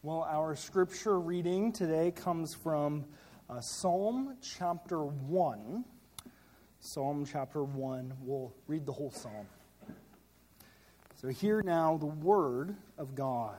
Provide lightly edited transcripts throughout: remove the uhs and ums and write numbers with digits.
Well, our scripture reading today comes from Psalm chapter 1. Psalm chapter 1. We'll read the whole psalm. So hear now the word of God.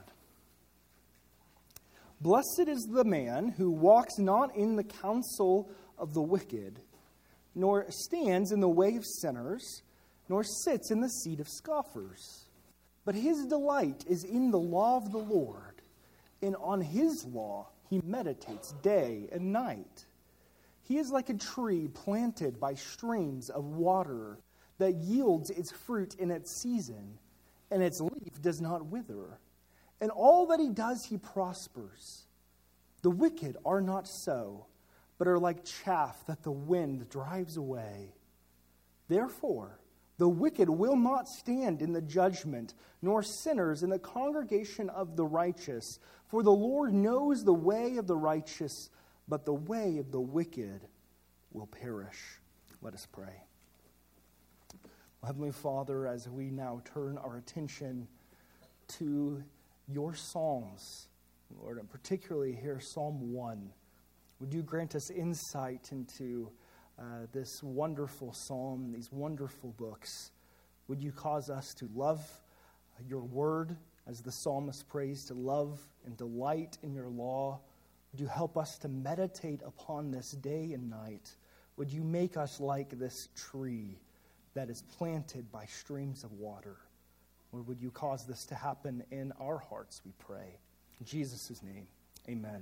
Blessed is the man who walks not in the counsel of the wicked, nor stands in the way of sinners, nor sits in the seat of scoffers. But his delight is in the law of the Lord, and on his law he meditates day and night. He is like a tree planted by streams of water that yields its fruit in its season, and its leaf does not wither. And all that he does, he prospers. The wicked are not so, but are like chaff that the wind drives away. Therefore, the wicked will not stand in the judgment, nor sinners in the congregation of the righteous. For the Lord knows the way of the righteous, but the way of the wicked will perish. Let us pray. Heavenly Father, as we now turn our attention to your Psalms, Lord, and particularly here Psalm 1, would you grant us insight into this wonderful psalm, these wonderful books? Would you cause us to love your word, as the psalmist prays, to love and delight in your law? Would you help us to meditate upon this day and night? Would you make us like this tree that is planted by streams of water? Or would you cause this to happen in our hearts, we pray. In Jesus' name, amen.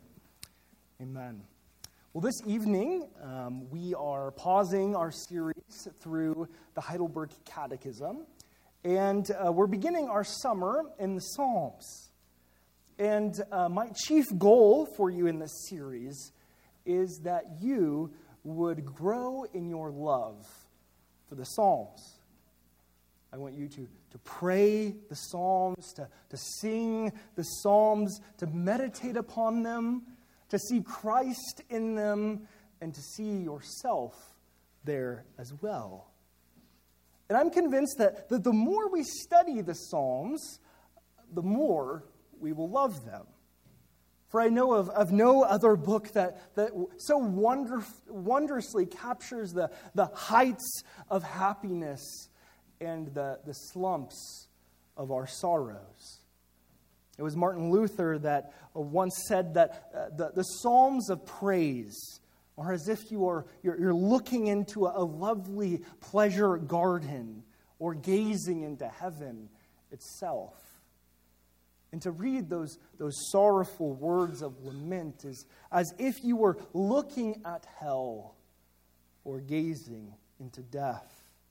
Amen. Well, this evening, we are pausing our series through the Heidelberg Catechism, and we're beginning our summer in the Psalms. And my chief goal for you in this series is that you would grow in your love for the Psalms. I want you to pray the Psalms, to sing the Psalms, to meditate upon them, to see Christ in them, and to see yourself there as well. And I'm convinced that the more we study the Psalms, the more we will love them. For I know of no other book that so wondrously captures the heights of happiness and the slumps of our sorrows. It was Martin Luther that once said that the Psalms of praise are as if you're looking into a lovely pleasure garden or gazing into heaven itself. And to read those sorrowful words of lament is as if you were looking at hell or gazing into death.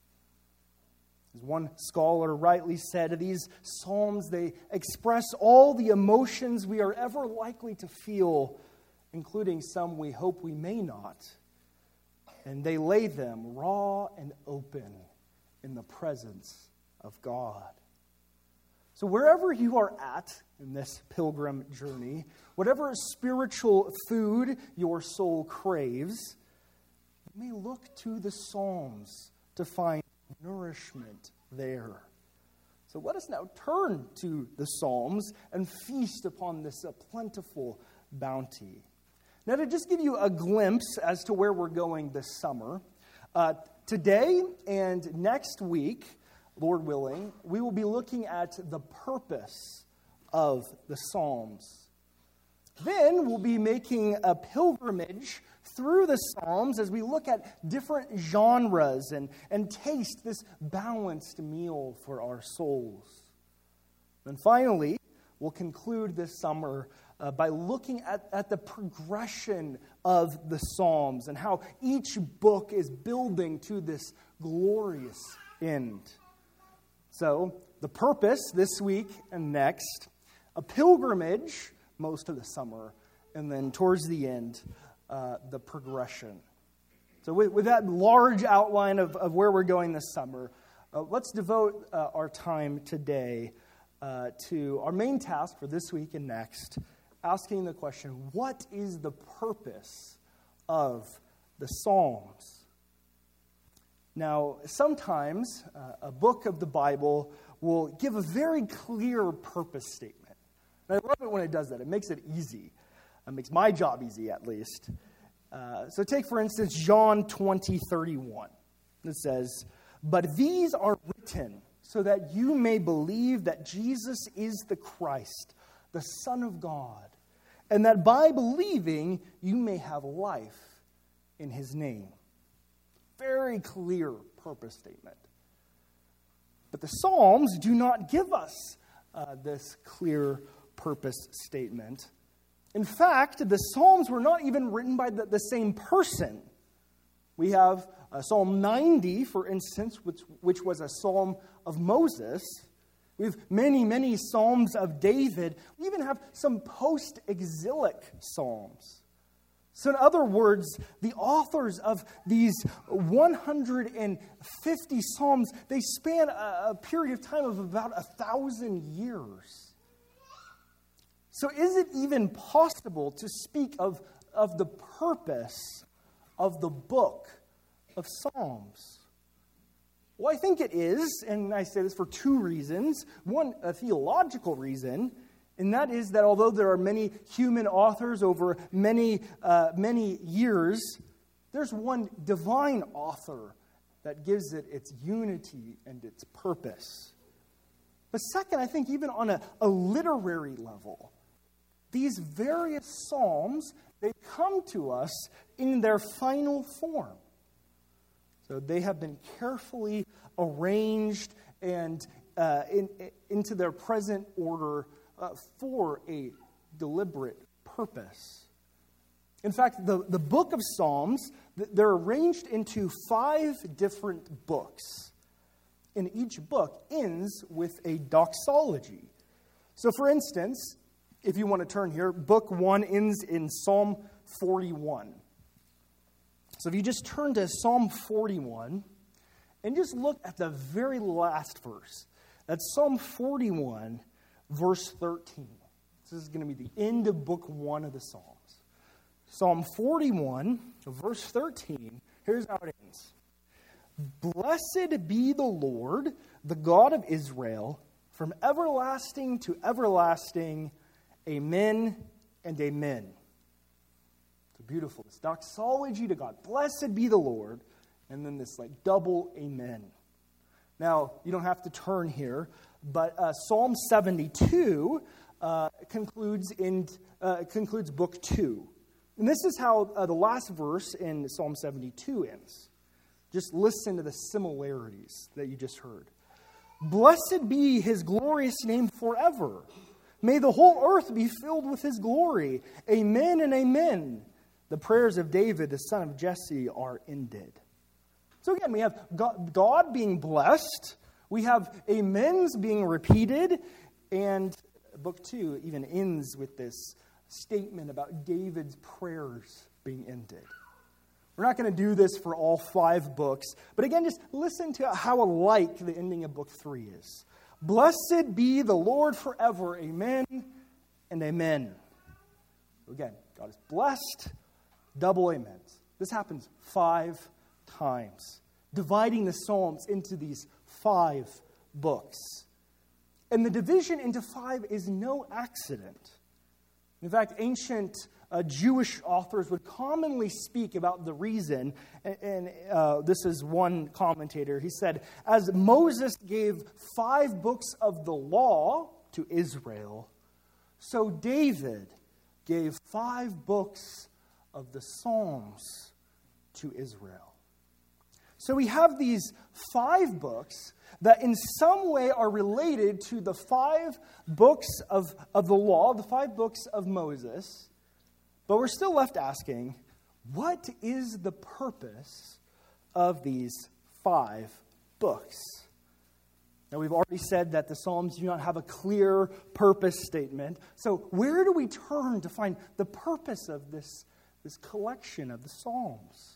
As one scholar rightly said, these psalms, they express all the emotions we are ever likely to feel, including some we hope we may not. And they lay them raw and open in the presence of God. So wherever you are at in this pilgrim journey, whatever spiritual food your soul craves, you may look to the Psalms to find nourishment there. So let us now turn to the Psalms and feast upon this plentiful bounty. Now, to just give you a glimpse as to where we're going this summer, today and next week, Lord willing, we will be looking at the purpose of the Psalms. Then we'll be making a pilgrimage through the Psalms as we look at different genres and taste this balanced meal for our souls. And finally, we'll conclude this summer by looking at the progression of the Psalms and how each book is building to this glorious end. So, the purpose this week and next, a pilgrimage most of the summer, and then towards the end, the progression. So with that large outline of where we're going this summer, let's devote our time today to our main task for this week and next, asking the question, what is the purpose of the Psalms? Now, sometimes a book of the Bible will give a very clear purpose statement. And I love it when it does that. It makes it easy. It makes my job easy, at least. So take, for instance, John 20:31. It says, "But these are written so that you may believe that Jesus is the Christ, the Son of God, and that by believing you may have life in his name." Very clear purpose statement. But the Psalms do not give us this clear purpose statement. In fact, the Psalms were not even written by the same person. We have Psalm 90, for instance, which was a psalm of Moses. We have many, many psalms of David. We even have some post-exilic psalms. So in other words, the authors of these 150 psalms, they span a period of time of about 1,000 years. So is it even possible to speak of the purpose of the book of Psalms? Well, I think it is, and I say this for two reasons. One, a theological reason, and that is that although there are many human authors over many years, there's one divine author that gives it its unity and its purpose. But second, I think even on a literary level, these various psalms, they come to us in their final form. So they have been carefully arranged and into their present order for a deliberate purpose. In fact, the book of Psalms, they're arranged into 5 different books. And each book ends with a doxology. So for instance, if you want to turn here, book 1 ends in Psalm 41. So if you just turn to Psalm 41 and just look at the very last verse, that's Psalm 41, verse 13. This is going to be the end of book 1 of the Psalms. Psalm 41, verse 13, here's how it ends. "Blessed be the Lord, the God of Israel, from everlasting to everlasting. Amen and amen." So beautiful. This doxology to God. Blessed be the Lord. And then this double amen. Now, you don't have to turn here, but Psalm 72 concludes book 2. And this is how the last verse in Psalm 72 ends. Just listen to the similarities that you just heard. "Blessed be his glorious name forever. May the whole earth be filled with his glory. Amen and amen. The prayers of David, the son of Jesse, are ended." So again, we have God being blessed. We have amens being repeated. And book 2 even ends with this statement about David's prayers being ended. We're not going to do this for all 5 books. But again, just listen to how alike the ending of book 3 is. "Blessed be the Lord forever. Amen and amen." Again, God is blessed. Double amens. This happens 5 times, dividing the Psalms into these 5 books. And the division into 5 is no accident. In fact, ancient Jewish authors would commonly speak about the reason, and this is one commentator. He said, as Moses gave 5 books of the law to Israel, so David gave 5 books of the Psalms to Israel. So we have these 5 books that in some way are related to the 5 books of the law, the 5 books of Moses. But we're still left asking, what is the purpose of these 5 books? Now, we've already said that the Psalms do not have a clear purpose statement. So where do we turn to find the purpose of this collection of the Psalms?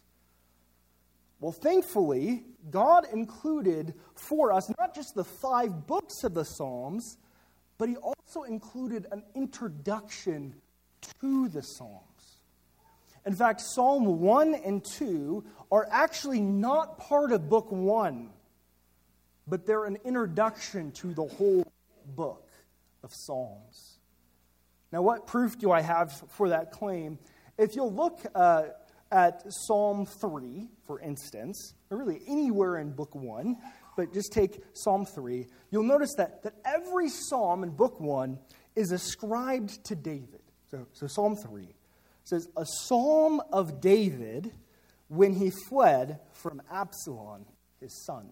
Well, thankfully, God included for us not just the 5 books of the Psalms, but he also included an introduction to the Psalms. In fact, Psalm 1 and 2 are actually not part of book 1, but they're an introduction to the whole book of Psalms. Now, what proof do I have for that claim? If you'll look at Psalm 3, for instance, or really anywhere in Book 1, but just take Psalm 3, you'll notice that every psalm in Book 1 is ascribed to David. So Psalm 3 says, a psalm of David when he fled from Absalom, his son.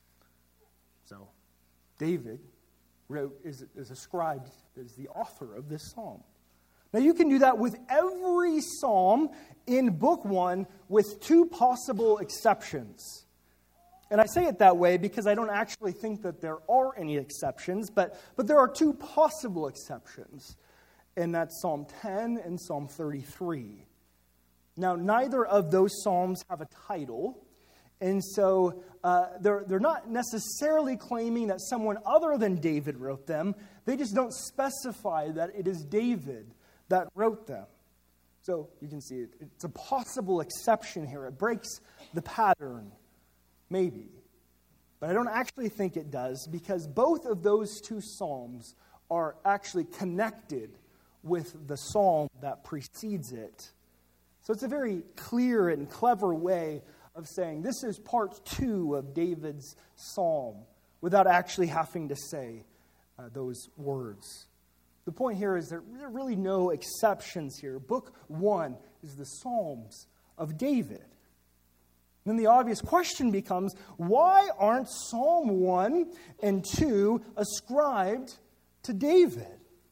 So David is ascribed as the author of this psalm. Now you can do that with every psalm in Book 1 with two possible exceptions. And I say it that way because I don't actually think that there are any exceptions, but there are two possible exceptions. And that's Psalm 10 and Psalm 33. Now, neither of those psalms have a title, and so they're not necessarily claiming that someone other than David wrote them. They just don't specify that it is David that wrote them. So you can see it's a possible exception here. It breaks the pattern, maybe. But I don't actually think it does, because both of those two psalms are actually connected with the psalm that precedes it. So it's a very clear and clever way of saying this is part 2 of David's psalm without actually having to say those words. The point here is there are really no exceptions here. Book 1 is the Psalms of David. Then the obvious question becomes, why aren't Psalm 1 and 2 ascribed to David?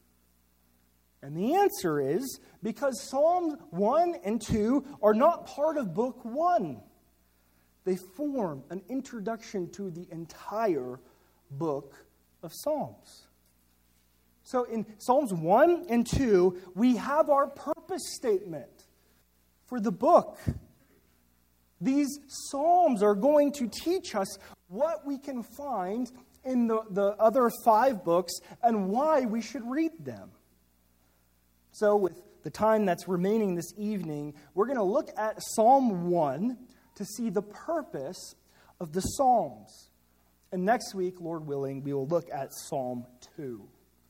And the answer is because Psalms 1 and 2 are not part of Book 1. They form an introduction to the entire book of Psalms. So in Psalms 1 and 2, we have our purpose statement for the book. These Psalms are going to teach us what we can find in the other 5 books and why we should read them. So with the time that's remaining this evening, we're going to look at Psalm 1 to see the purpose of the Psalms. And next week, Lord willing, we will look at Psalm 2.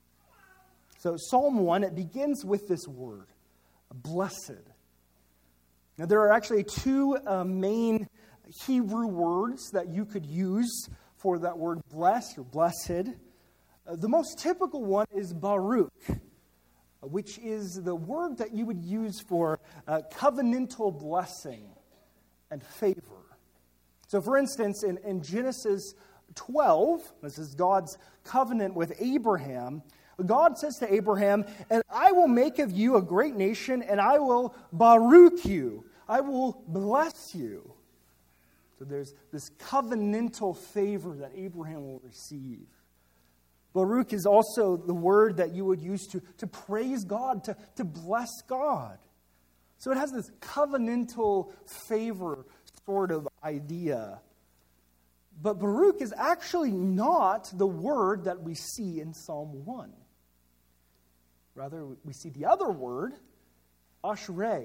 So Psalm 1, it begins with this word, blessed. Now there are actually 2 main Hebrew words that you could use for that word blessed or blessed. The most typical one is Baruch, which is the word that you would use for covenantal blessing and favor. So for instance, in Genesis 12, this is God's covenant with Abraham, God says to Abraham, and I will make of you a great nation, and I will Baruch you. I will bless you. So there's this covenantal favor that Abraham will receive. Baruch is also the word that you would use to praise God, to bless God. So it has this covenantal favor sort of idea. But Baruch is actually not the word that we see in Psalm 1. Rather, we see the other word, Ashrei.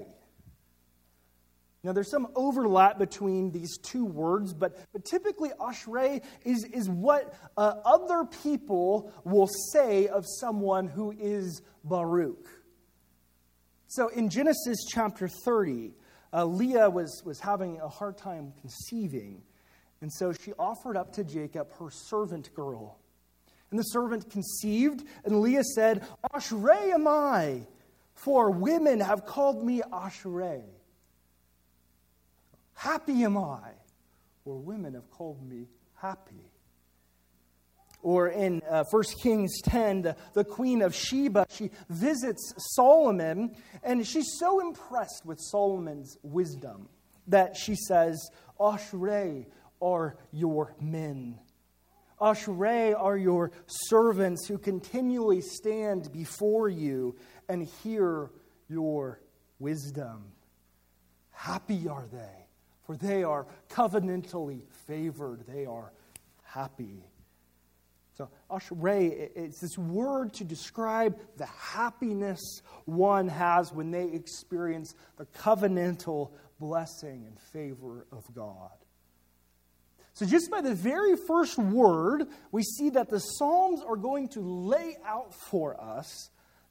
Now, there's some overlap between these 2 words, but typically Ashrei is what other people will say of someone who is Baruch. So in Genesis chapter 30, Leah was having a hard time conceiving, and so she offered up to Jacob her servant girl. And the servant conceived, and Leah said, Ashrei am I, for women have called me Ashrei. Happy am I, for women have called me happy. Or in 1 Kings 10, the queen of Sheba, she visits Solomon, and she's so impressed with Solomon's wisdom that she says, Ashrei are your men. Ashrei are your servants who continually stand before you and hear your wisdom. Happy are they, for they are covenantally favored. They are happy. So Ashrei, it's this word to describe the happiness one has when they experience the covenantal blessing and favor of God. So just by the very first word, we see that the Psalms are going to lay out for us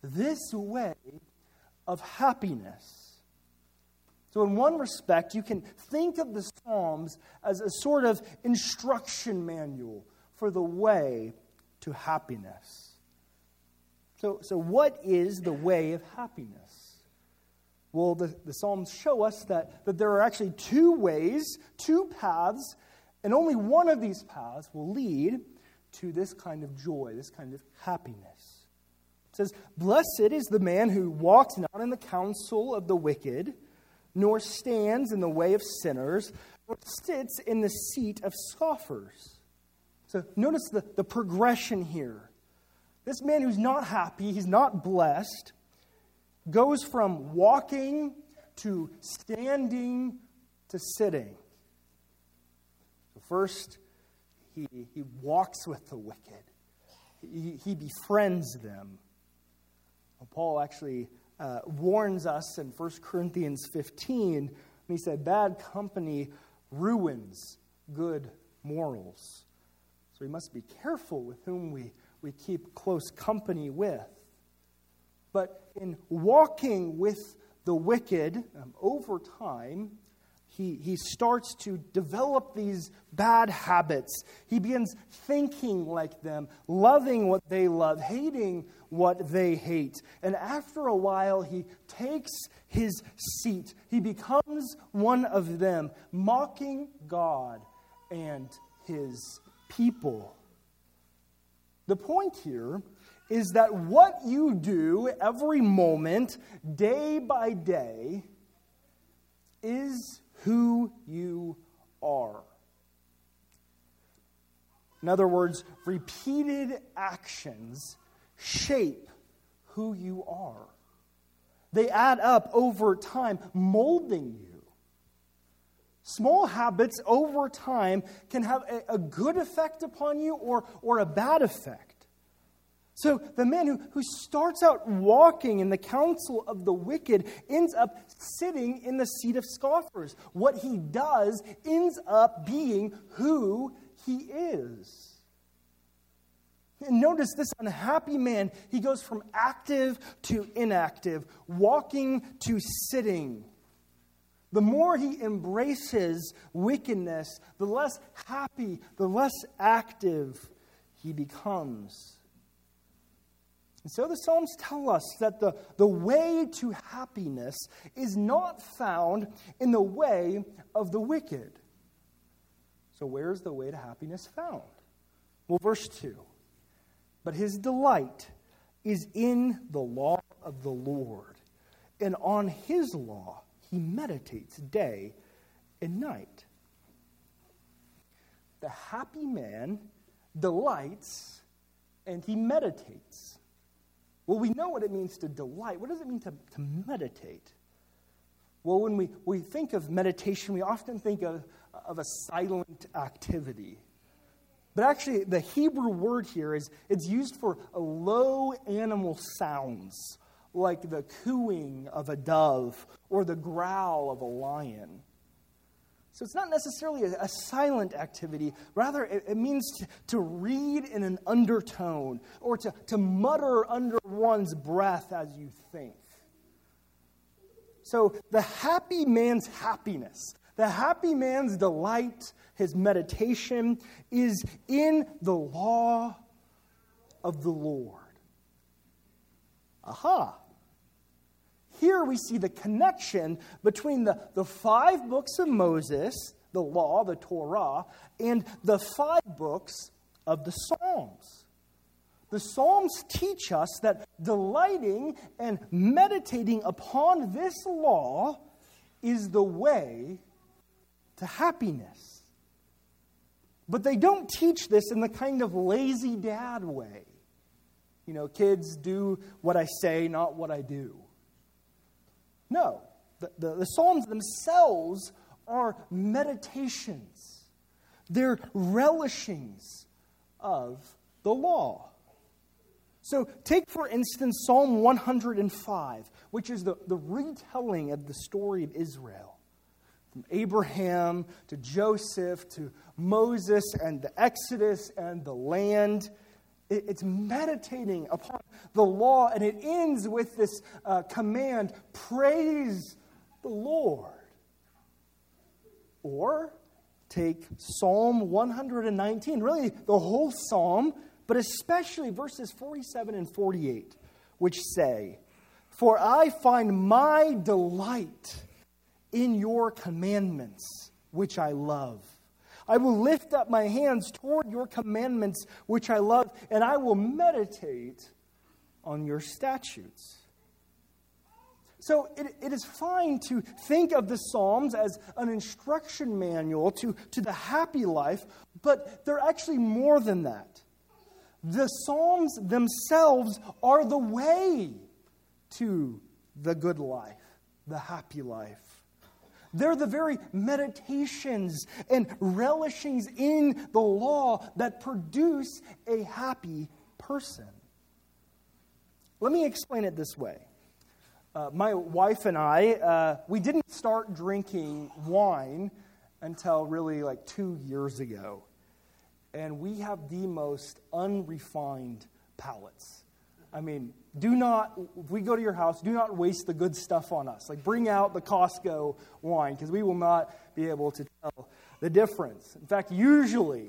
this way of happiness. So in one respect, you can think of the Psalms as a sort of instruction manual for the way to happiness. So what is the way of happiness? Well, the Psalms show us that there are actually two ways, two paths, and only one of these paths will lead to this kind of joy, this kind of happiness. It says, "Blessed is the man who walks not in the counsel of the wicked, nor stands in the way of sinners, nor sits in the seat of scoffers." So notice the progression here. This man who's not happy, he's not blessed, goes from walking to standing to sitting. So first, he walks with the wicked. He befriends them. Paul actually warns us in 1 Corinthians 15, when he said, "Bad company ruins good morals." So we must be careful with whom we keep close company with. But in walking with the wicked, over time, he starts to develop these bad habits. He begins thinking like them, loving what they love, hating what they hate. And after a while, he takes his seat. He becomes one of them, mocking God and his people. The point here is that what you do every moment, day by day, is who you are. In other words, repeated actions shape who you are. They add up over time, molding you. Small habits over time can have a good effect upon you or a bad effect. So the man who starts out walking in the counsel of the wicked ends up sitting in the seat of scoffers. What he does ends up being who he is. And notice this unhappy man, he goes from active to inactive, walking to sitting. The more he embraces wickedness, the less happy, the less active he becomes. And so the Psalms tell us that the way to happiness is not found in the way of the wicked. So where's the way to happiness found? Well, verse 2. "But his delight is in the law of the Lord, and on his law he meditates day and night." The happy man delights and he meditates. Well, we know what it means to delight. What does it mean to meditate? Well, when we think of meditation, we often think of a silent activity. But actually, the Hebrew word here it's used for low animal sounds, like the cooing of a dove or the growl of a lion. So it's not necessarily a silent activity. Rather, it means to read in an undertone or to mutter under one's breath as you think. So the happy man's happiness, the happy man's delight, his meditation is in the law of the Lord. Aha! Here we see the connection between the 5 books of Moses, the law, the Torah, and the 5 books of the Psalms. The Psalms teach us that delighting and meditating upon this law is the way to happiness. But they don't teach this in the kind of lazy dad way. You know, kids, do what I say, not what I do. No, the Psalms themselves are meditations. They're relishings of the law. So take, for instance, Psalm 105, which is the retelling of the story of Israel. From Abraham to Joseph to Moses and the Exodus and the land. It's meditating upon the law, and it ends with this command, praise the Lord. Or take Psalm 119, really the whole psalm, but especially verses 47 and 48, which say, "For I find my delight in your commandments, which I love. I will lift up my hands toward your commandments, which I love, and I will meditate on your statutes." So it is fine to think of the Psalms as an instruction manual to the happy life, but they're actually more than that. The Psalms themselves are the way to the good life, the happy life. They're the very meditations and relishings in the law that produce a happy person. Let me explain it this way. My wife and I, we didn't start drinking wine until really like 2 years ago. And we have the most unrefined palates. I mean, if we go to your house, do not waste the good stuff on us. Like, bring out the Costco wine, because we will not be able to tell the difference. In fact, usually,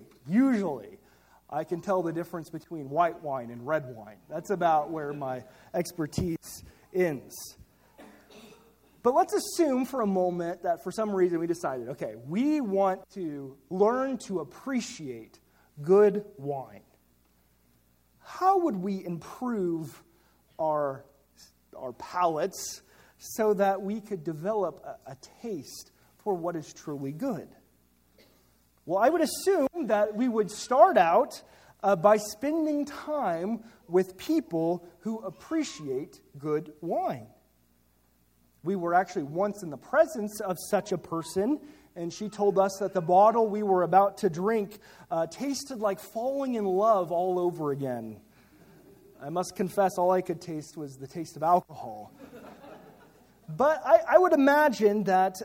I can tell the difference between white wine and red wine. That's about where my expertise ends. But let's assume for a moment that for some reason we decided, okay, we want to learn to appreciate good wine. How would we improve our palates so that we could develop a taste for what is truly good? Well, I would assume that we would start out by spending time with people who appreciate good wine. We were actually once in the presence of such a person, and she told us that the bottle we were about to drink tasted like falling in love all over again. I must confess, all I could taste was the taste of alcohol. But I would imagine that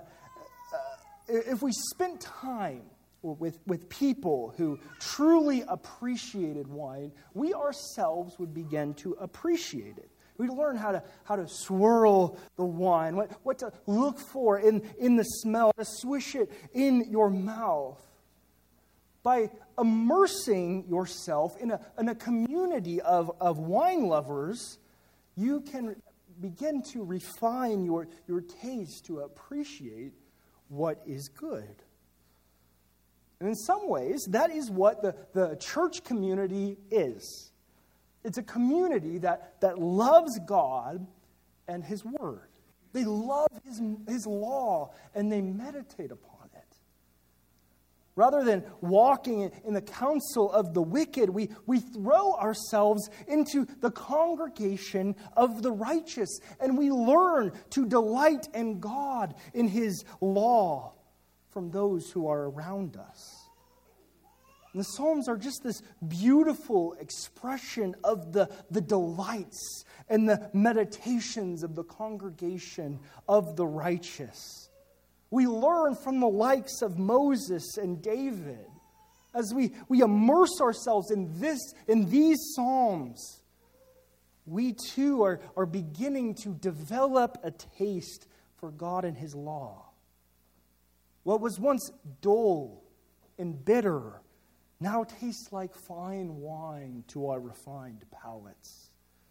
if we spent time with people who truly appreciated wine, we ourselves would begin to appreciate it. We'd learn how to swirl the wine, what to look for in the smell, to swish it in your mouth. By immersing yourself in a community of wine lovers, you can begin to refine your taste to appreciate what is good. And in some ways, that is what the church community is. It's a community that loves God and His Word. They love His law and they meditate upon it. Rather than walking in the counsel of the wicked, we throw ourselves into the congregation of the righteous, and we learn to delight in God, in His law, from those who are around us. And the Psalms are just this beautiful expression of the delights and the meditations of the congregation of the righteous. We learn from the likes of Moses and David. As we immerse ourselves in these Psalms, we too are beginning to develop a taste for God and His law. What was once dull and bitter now tastes like fine wine to our refined palates.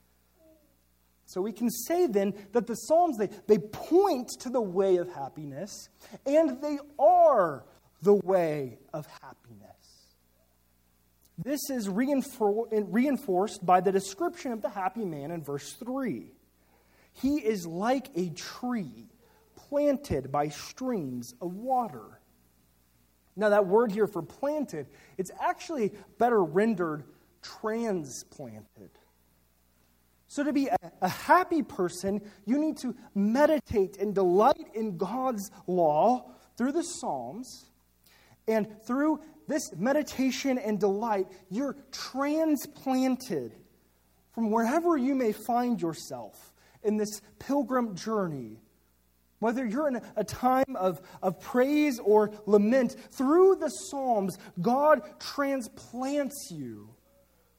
So we can say then that the Psalms, they point to the way of happiness, and they are the way of happiness. This is reinforced by the description of the happy man in verse 3. He is like a tree planted by streams of water. Now, that word here for planted, it's actually better rendered transplanted. So to be a happy person, you need to meditate and delight in God's law through the Psalms. And through this meditation and delight, you're transplanted from wherever you may find yourself in this pilgrim journey. Whether you're in a time of praise or lament, through the Psalms, God transplants you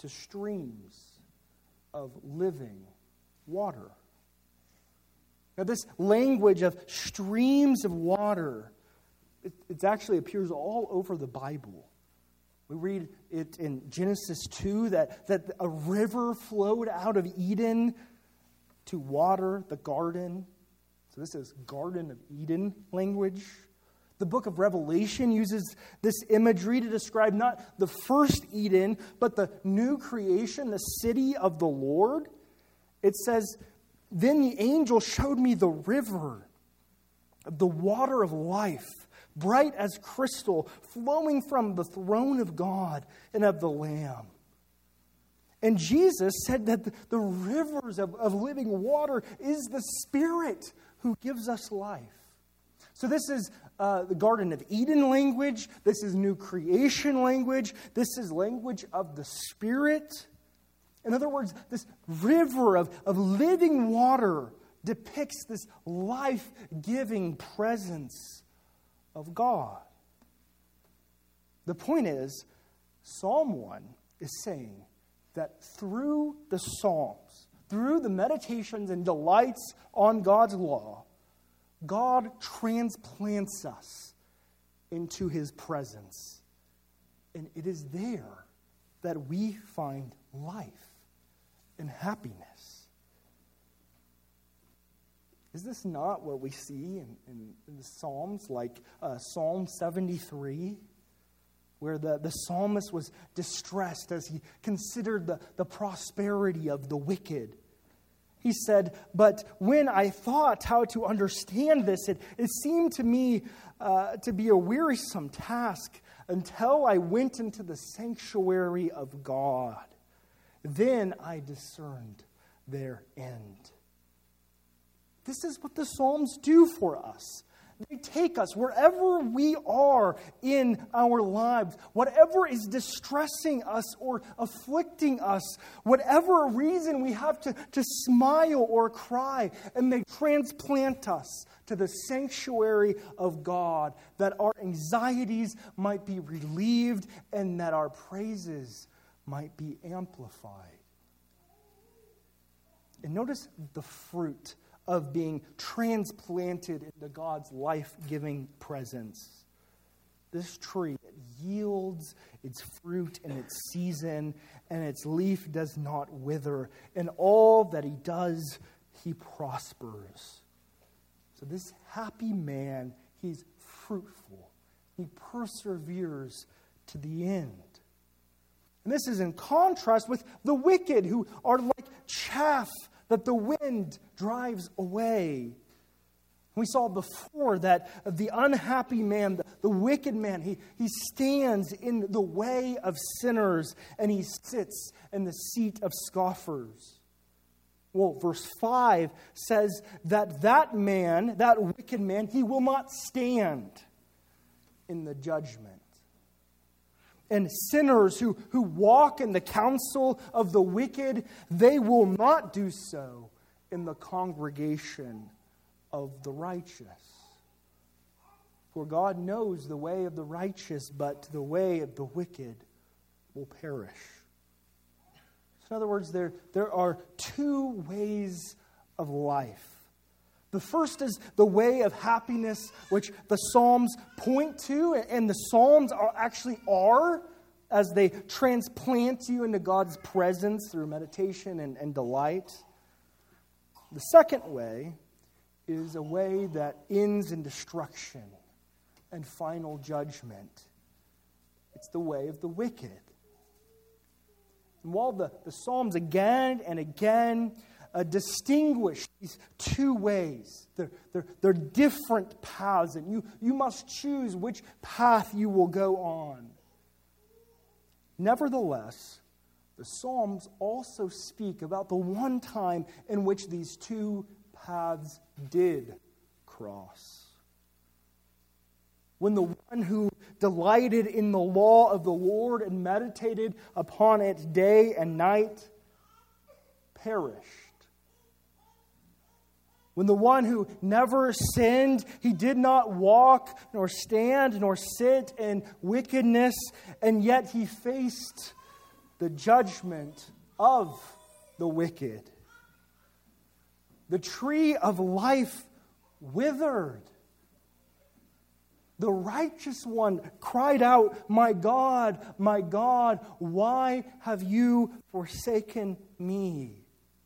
to streams of living water. Now, this language of streams of water, it actually appears all over the Bible. We read it in Genesis 2 that a river flowed out of Eden to water the garden. So this is Garden of Eden language. The book of Revelation uses this imagery to describe not the first Eden, but the new creation, the city of the Lord. It says, "Then the angel showed me the river, the water of life, bright as crystal, flowing from the throne of God and of the Lamb." And Jesus said that the rivers of living water is the Spirit who gives us life. So this is the Garden of Eden language. This is new creation language. This is language of the Spirit. In other words, this river of living water depicts this life-giving presence of God. The point is, Psalm 1 is saying that through the Psalms, through the meditations and delights on God's law, God transplants us into His presence. And it is there that we find life and happiness. Is this not what we see in the Psalms, like Psalm 73, where the psalmist was distressed as he considered the prosperity of the wicked? He said, "But when I thought how to understand this, it seemed to me to be a wearisome task until I went into the sanctuary of God. Then I discerned their end." This is what the Psalms do for us. They take us wherever we are in our lives, whatever is distressing us or afflicting us, whatever reason we have to smile or cry, and they transplant us to the sanctuary of God, that our anxieties might be relieved and that our praises might be amplified. And notice the fruit of being transplanted into God's life-giving presence. This tree, it yields its fruit in its season, and its leaf does not wither. In all that he does, he prospers. So this happy man, he's fruitful. He perseveres to the end. And this is in contrast with the wicked, who are like chaff that the wind drives away. We saw before that the unhappy man, the wicked man, he stands in the way of sinners, and he sits in the seat of scoffers. Well, verse 5 says that man, that wicked man, he will not stand in the judgment. And sinners who walk in the counsel of the wicked, they will not do so in the congregation of the righteous. For God knows the way of the righteous, but the way of the wicked will perish. So in other words, there are two ways of life. The first is the way of happiness, which the Psalms point to, and the Psalms are, as they transplant you into God's presence through meditation and delight. The second way is a way that ends in destruction and final judgment. It's the way of the wicked. And while the Psalms again and again distinguish these two ways, they're different paths, and you must choose which path you will go on. Nevertheless, the Psalms also speak about the one time in which these two paths did cross. When the one who delighted in the law of the Lord and meditated upon it day and night perished. When the one who never sinned, he did not walk, nor stand, nor sit in wickedness, and yet he faced the the judgment of the wicked. The tree of life withered. The righteous one cried out, my God, why have you forsaken me?"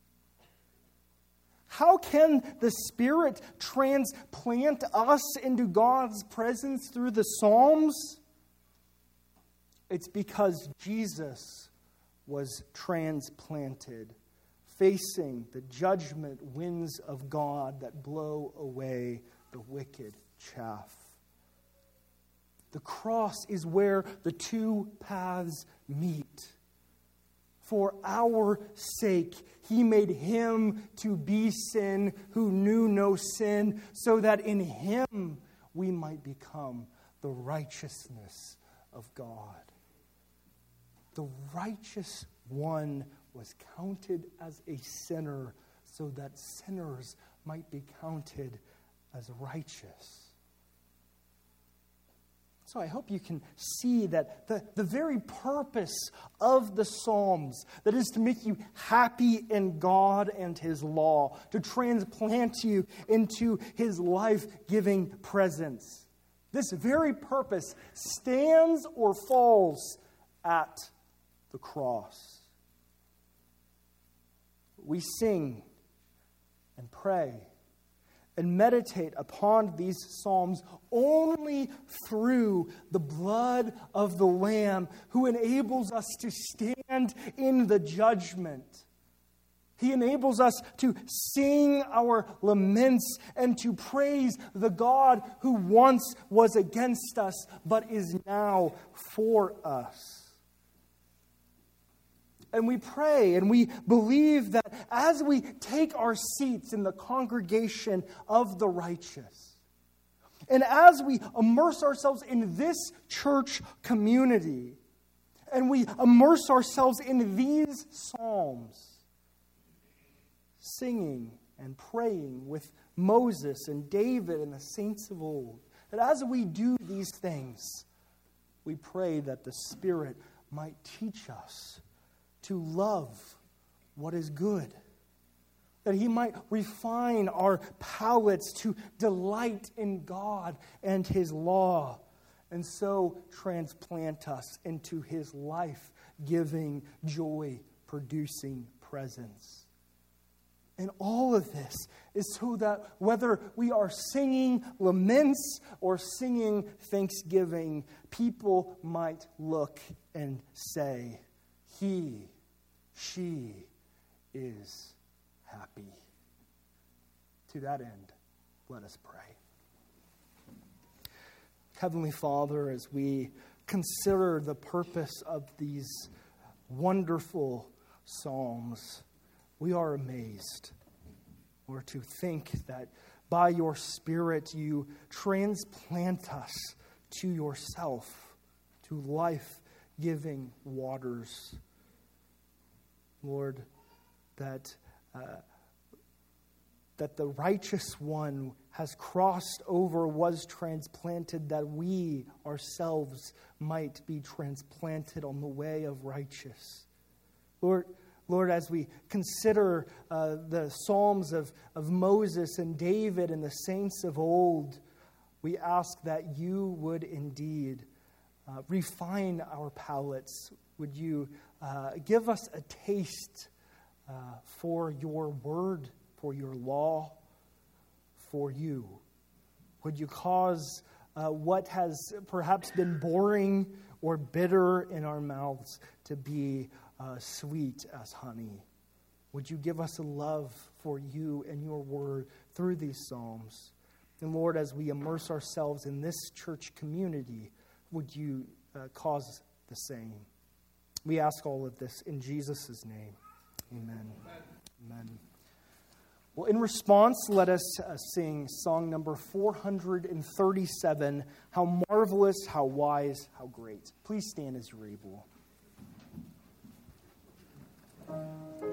How can the Spirit transplant us into God's presence through the Psalms? It's because Jesus was transplanted, facing the judgment winds of God that blow away the wicked chaff. The cross is where the two paths meet. For our sake, He made Him to be sin who knew no sin, so that in Him we might become the righteousness of God. The righteous one was counted as a sinner, so that sinners might be counted as righteous. So I hope you can see that the very purpose of the Psalms, that is to make you happy in God and His law, to transplant you into His life-giving presence. This very purpose stands or falls at the cross. We sing and pray and meditate upon these Psalms only through the blood of the Lamb who enables us to stand in the judgment. He enables us to sing our laments and to praise the God who once was against us but is now for us. And we pray and we believe that as we take our seats in the congregation of the righteous, and as we immerse ourselves in this church community, and we immerse ourselves in these psalms, singing and praying with Moses and David and the saints of old, that as we do these things, we pray that the Spirit might teach us to love what is good, that He might refine our palates to delight in God and His law, and so transplant us into His life-giving, joy-producing presence. And all of this is so that whether we are singing laments or singing thanksgiving, people might look and say, she is happy. To that end, let us pray. Heavenly Father, as we consider the purpose of these wonderful psalms, we are amazed, Lord, to think that by your Spirit you transplant us to yourself, to life-giving waters. Lord, that the righteous one has crossed over, was transplanted, that we ourselves might be transplanted on the way of righteous. Lord, as we consider the Psalms of Moses and David and the saints of old, we ask that you would indeed refine our palates. Would you give us a taste for your word, for your law, for you? Would you cause what has perhaps been boring or bitter in our mouths to be sweet as honey? Would you give us a love for you and your word through these psalms? And Lord, as we immerse ourselves in this church community, would you cause the same? We ask all of this in Jesus' name. Amen. Amen. Well, in response, let us sing song number 437, How Marvelous, How Wise, How Great. Please stand as you're able.